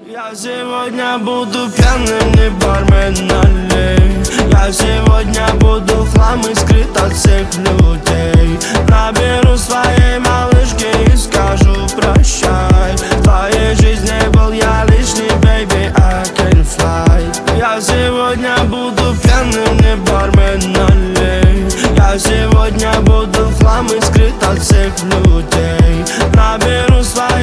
Я сегодня буду пьяным, не бармен, налей. Я сегодня буду в хлам и скрыт от всех людей. Наберу своей малышки и скажу прощай. В твоей жизни был я лишний, baby, I can fly. Я сегодня буду пьяным, не бармен, налей. Я сегодня буду в хлам и скрыт от всех людей. Наберу своей